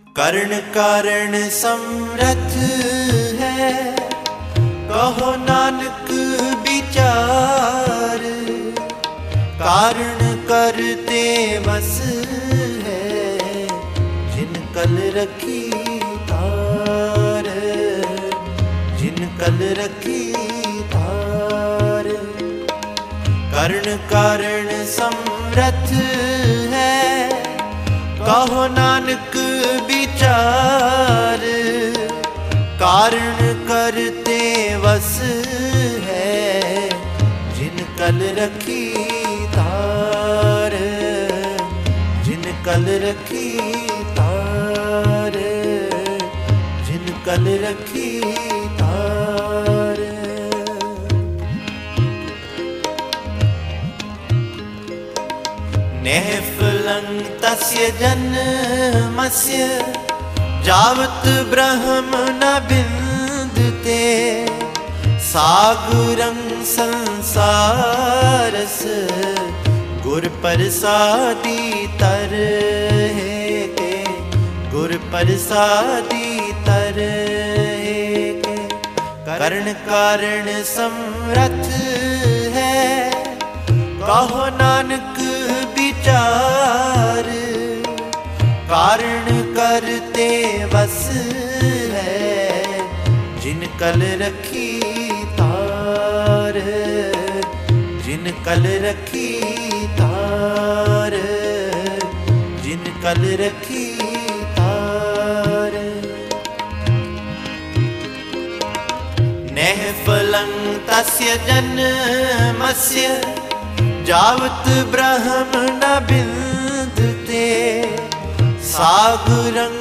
कर्ण कारण समरथ है, कहो नानक विचार। कारण करते बस है, जिन कल रखी तार। जिन कल रखी तार। कर्ण कारण समरथ है, कहो नानक विचार। कारण करते वस है, जिन कल रखी तार। जिन कल रखी तार। जिन कल रखी तार। नेफलं तस्य जन्मस्य, जावत ब्रह्म न बिंदते। सागरं संसारस, गुर प्रसादी तर है। गुर प्रसादी तर है। कर्ण कारण समरथ है, कहो नानक विचार। कारण करते बस है, जिन कल रखी तार। जिन कल रखी तार। जिन कल रखी तार। नेफलं तस्य जन्मस्य, जावत ब्रह्म न बिंदते। सागरं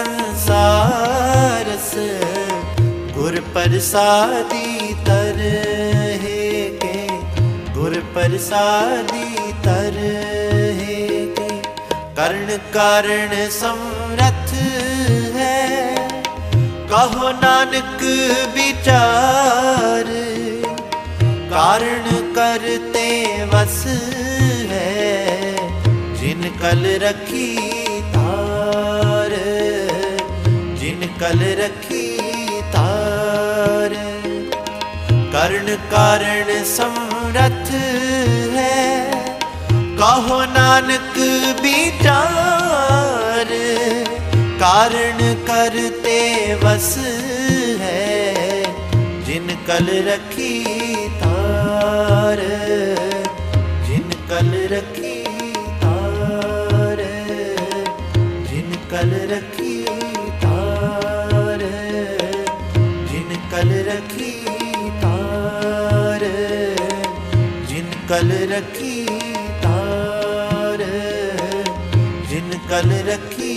संसारस, गुर प्रसादी तर है। गुर प्रसादी तर है। कर्ण कारण समरथ है, कहो नानक विचार। कारण करते वस है, जिन कल रखी तार। जिन कल रखी तार। कर्ण कारण समरथ है, कहो नानक विचार। कारण करते वस है, जिन कल रखी तार। जिन कल रखी तार। जिन कल रखी तार। जिन कल रखी तार। जिन कल रखी तार। जिन कल रखी